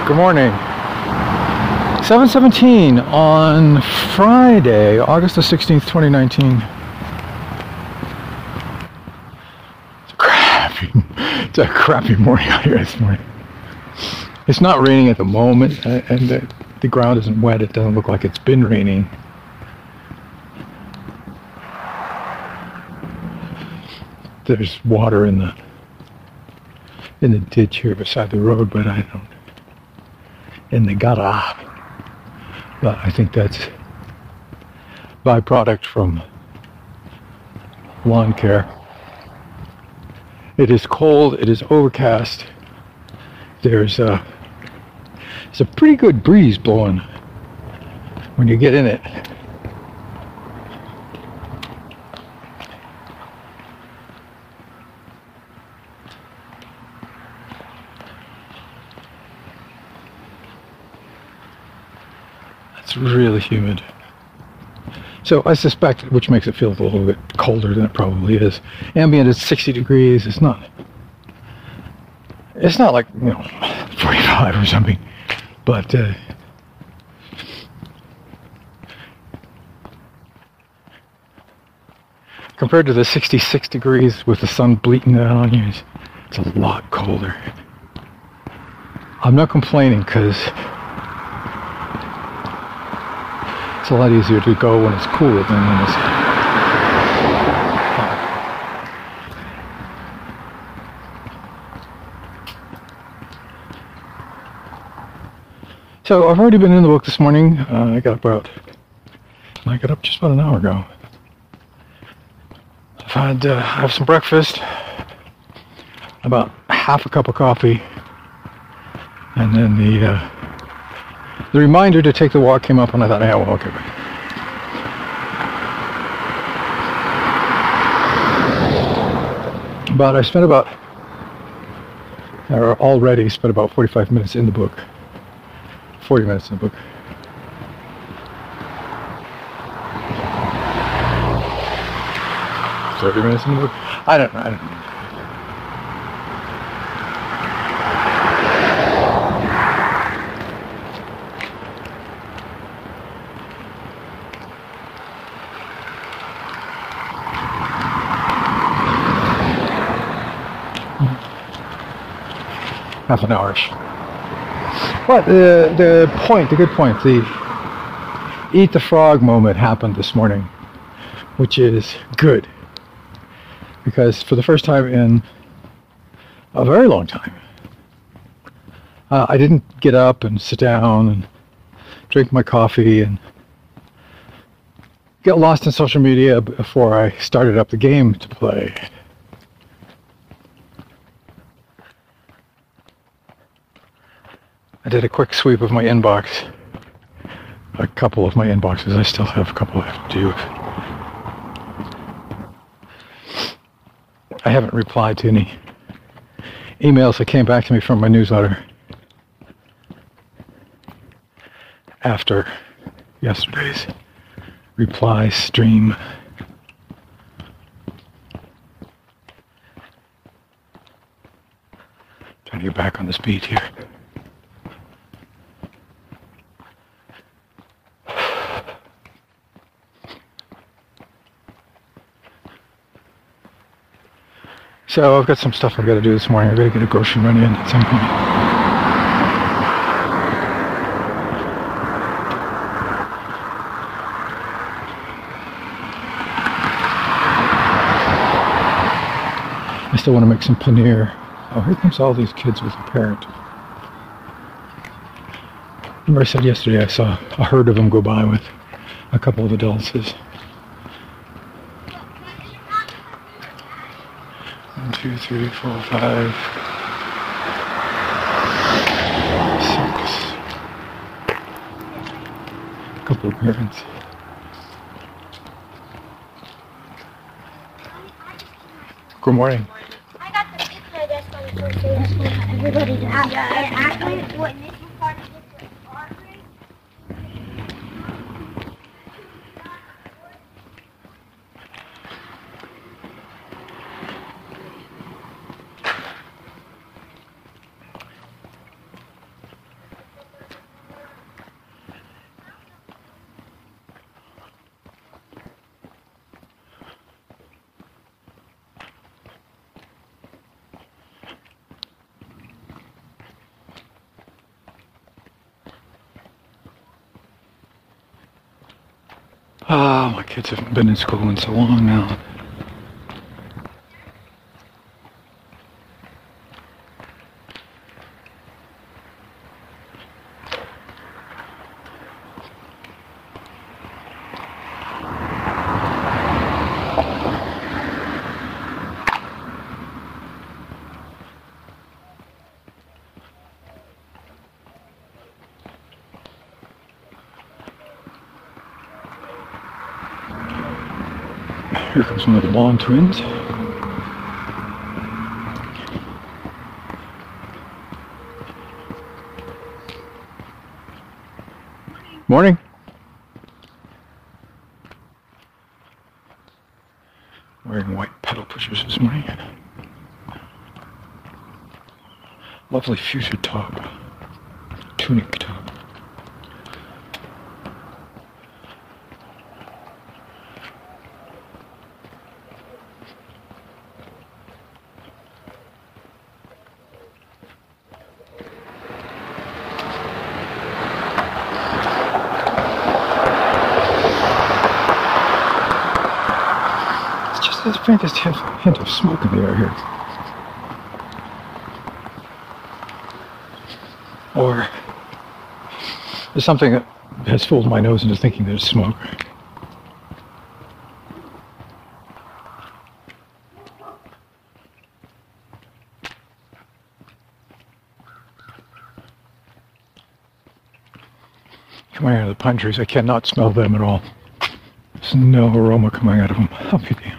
Good morning. 7:17 on Friday, August the 16th, 2019. It's a crappy morning out here this morning. It's not raining at the moment, and the ground isn't wet. It doesn't look like it's been raining. There's water in the ditch here beside the road, but I don't. In the gutter. But I think that's byproduct from lawn care. It is cold. It is overcast. There's a pretty good breeze blowing when you get in it. It's really humid. So I suspect, which makes it feel a little bit colder than it probably is. Ambient is 60 degrees. It's not like, 45 or something. But compared to the 66 degrees with the sun bleating down on you, it's a lot colder. I'm not complaining because it's a lot easier to go when it's cooler than when it's hot. So I've already been in the book this morning. I got up just about an hour ago. I have some breakfast, about half a cup of coffee, and then the reminder to take the walk came up, and I thought, yeah, well, okay. But I already spent about 45 minutes in the book. 40 minutes in the book. Thirty minutes in the book? I don't know. Half an hour-ish. But the good point, the eat the frog moment happened this morning, which is good. Because for the first time in a very long time, I didn't get up and sit down and drink my coffee and get lost in social media before I started up the game to play. I did a quick sweep of my inbox. A couple of my inboxes. I still have a couple left to do. I haven't replied to any emails that came back to me from my newsletter after yesterday's reply stream. Trying to get back on this beat here. So I've got some stuff I've got to do this morning. I've got to get a grocery run in at some point. I still want to make some paneer. Oh, here comes all these kids with a parent. Remember I said yesterday I saw a herd of them go by with a couple of adults. 1, 2, 3, 4, 5, 6. A couple of parents. Good morning. I got the picture that's on the first day. Everybody's out. Yeah, actually, what this was part of this ordering. Oh, my kids haven't been in school in so long now. Here comes one of the Bond twins. Morning. Wearing white pedal pushers this morning. Lovely fuchsia top. Tunic top. There's the faintest hint of smoke in the air here. Or there's something that has fooled my nose into thinking there's smoke. Coming out of the pine trees, I cannot smell them at all. There's no aroma coming out of them. I'll be damned.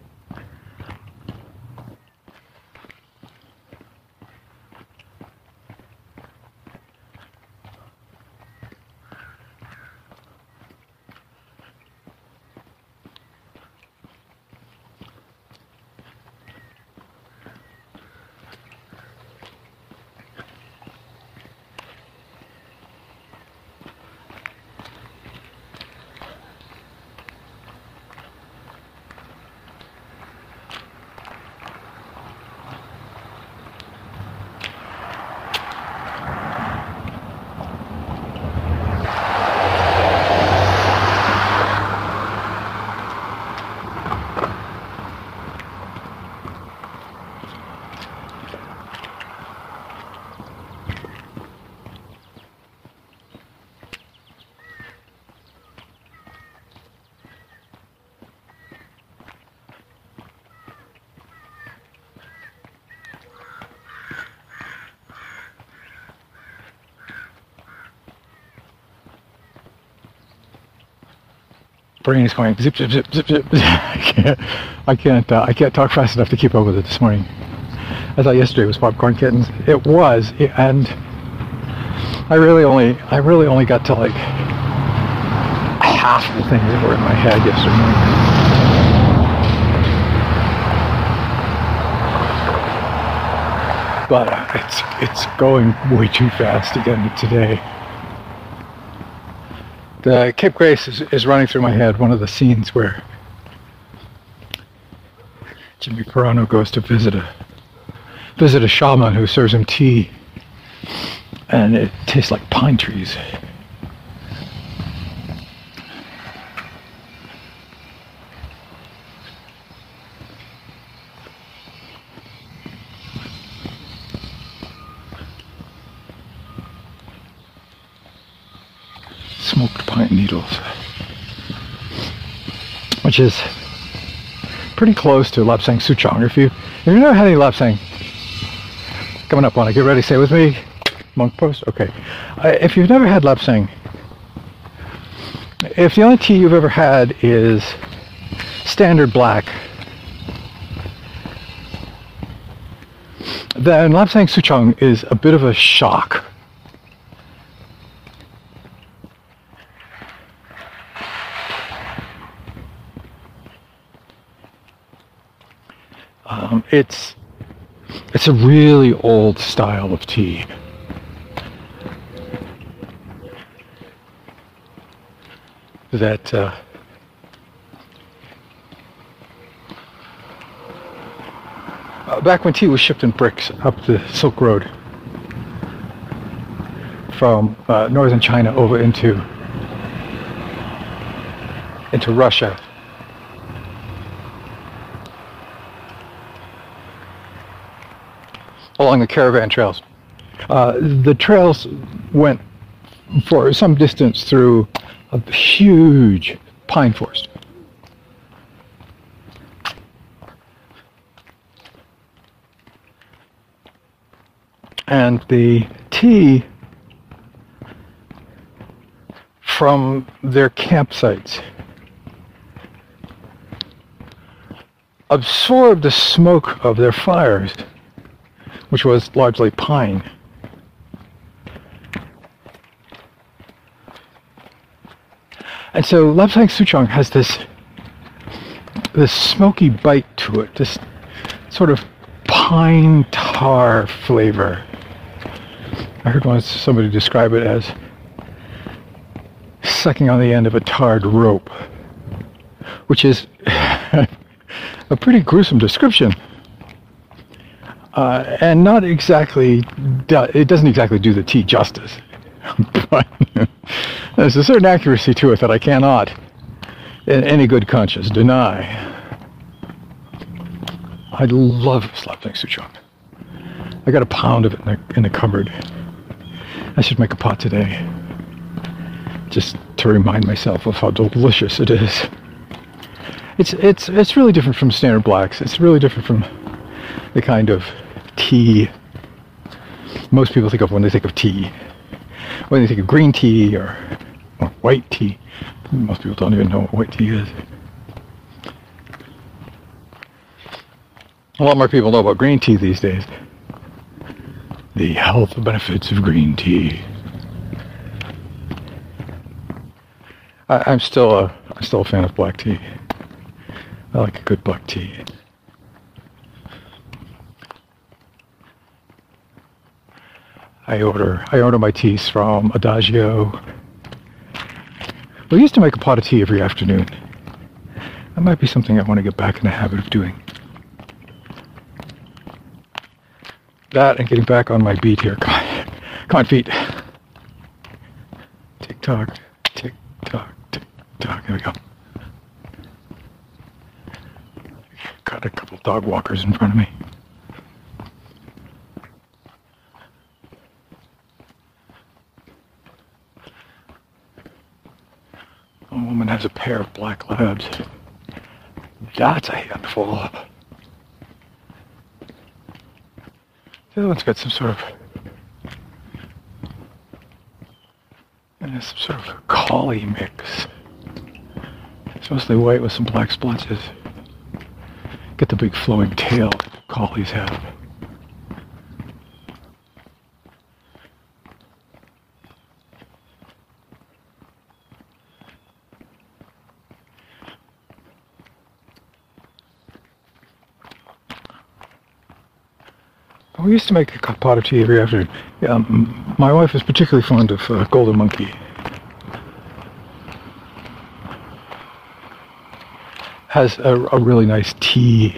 Brain is going zip, zip, zip, zip, zip. I can't talk fast enough to keep up with it this morning. I thought yesterday was Popcorn Kittens. It was, and I really only got to like half of the things that were in my head yesterday morning. But it's going way too fast to get into today. The Cape Grace is running through my head, one of the scenes where Jimmy Pirano goes to visit a shaman who serves him tea, and it tastes like pine trees. Smoked pine needles, which is pretty close to Lapsang Souchong. If you've never had any Lapsang, coming up on it, get ready, say with me, monk post. Okay, if you've never had Lapsang, if the only tea you've ever had is standard black, then Lapsang Souchong is a bit of a shock. It's a really old style of tea. That back when tea was shipped in bricks up the Silk Road from northern China over into into Russia. Along the caravan trails. The trails went for some distance through a huge pine forest. And the tea from their campsites absorbed the smoke of their fires, which was largely pine. And so Lapsang Souchong has this smoky bite to it, this sort of pine tar flavor. I heard once somebody describe it as sucking on the end of a tarred rope, which is a pretty gruesome description. And not exactly, it doesn't exactly do the tea justice. But there's a certain accuracy to it that I cannot, in any good conscience, deny. I love Lapsang Souchong. I got a pound of it in the cupboard. I should make a pot today, just to remind myself of how delicious it is. It's really different from standard blacks. It's really different from the kind of tea most people think of when they think of tea. When they think of green tea or white tea, most people don't even know what white tea is. A lot more people know about green tea these days. The health benefits of green tea. I'm still a fan of black tea. I like a good black tea. I order my teas from Adagio. We used to make a pot of tea every afternoon. That might be something I want to get back in the habit of doing. That and getting back on my beat here. Come on, feet. Tick tock, tick tock, tick tock. There we go. Got a couple dog walkers in front of me. A woman has a pair of black labs. That's a handful. The other one's got some sort of collie mix. It's mostly white with some black splotches. Get the big flowing tail that collies have. We used to make a pot of tea every afternoon. My wife is particularly fond of Golden Monkey. Has a really nice tea.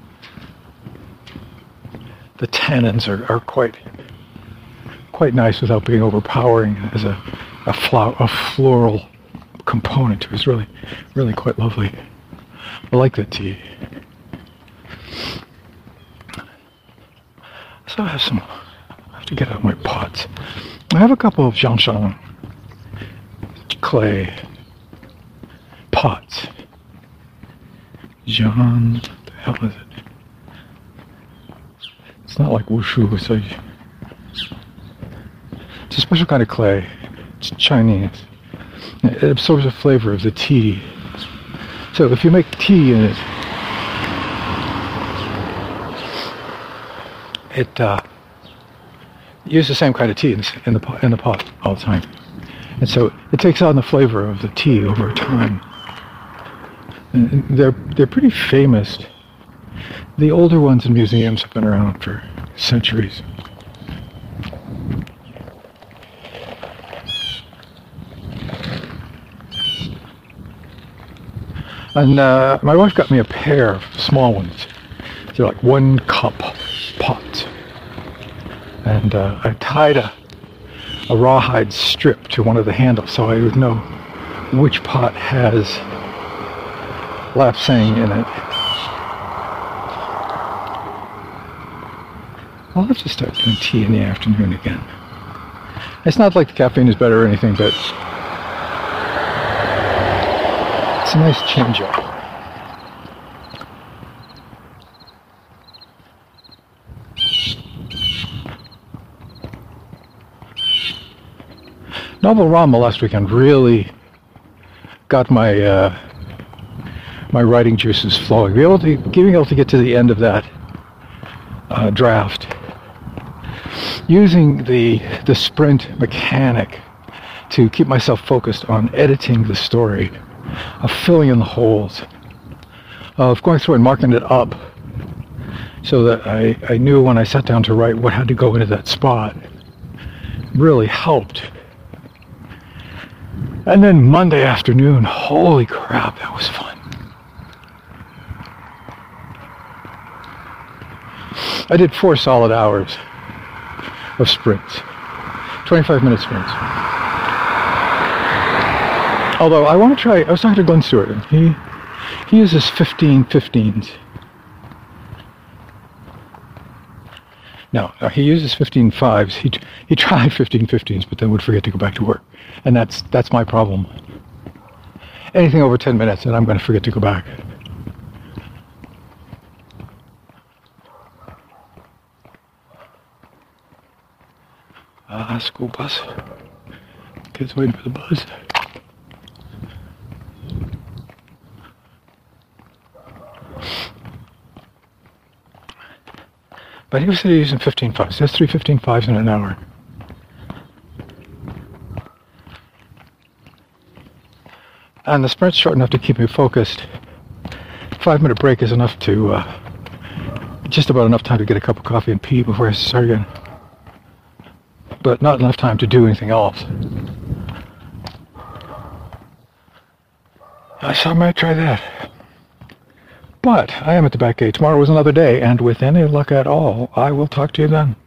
The tannins are quite nice without being overpowering. As a floral component to it. It's really quite lovely. I like that tea. So I have to get out my pots. I have a couple of Jiangshan clay pots. What the hell is it? It's not like wushu, it's a special kind of clay. It's Chinese. It absorbs the flavor of the tea. So if you make tea in it, use the same kind of tea in the pot all the time, and so it takes on the flavor of the tea over time. And they're pretty famous. The older ones in museums have been around for centuries. And my wife got me a pair of small ones. They're like 1 cup pots. And I tied a rawhide strip to one of the handles so I would know which pot has lapsing in it. I'll have to start doing tea in the afternoon again. It's not like the caffeine is better or anything, but it's a nice change up. Novel Rama last weekend really got my my writing juices flowing. Being able to get to the end of that draft, using the sprint mechanic to keep myself focused on editing the story, of filling in the holes, of going through and marking it up so that I knew when I sat down to write what had to go into that spot, really helped. And then Monday afternoon, holy crap, that was fun. I did 4 solid hours of sprints, 25-minute sprints. Although I want to try, I was talking to Glenn Stewart, and he uses 15-15s. No, he uses 15-5s. He tried 15-15s, but then would forget to go back to work. And that's my problem. Anything over 10 minutes, and I'm going to forget to go back. School bus. Kids waiting for the bus. But he was using 15-5s. That's 3 15-5s in an hour. And the sprint's short enough to keep me focused. 5-minute break is enough to, just about enough time to get a cup of coffee and pee before I start again. But not enough time to do anything else. So I might try that. But I am at the back gate. Tomorrow is another day, and with any luck at all, I will talk to you then.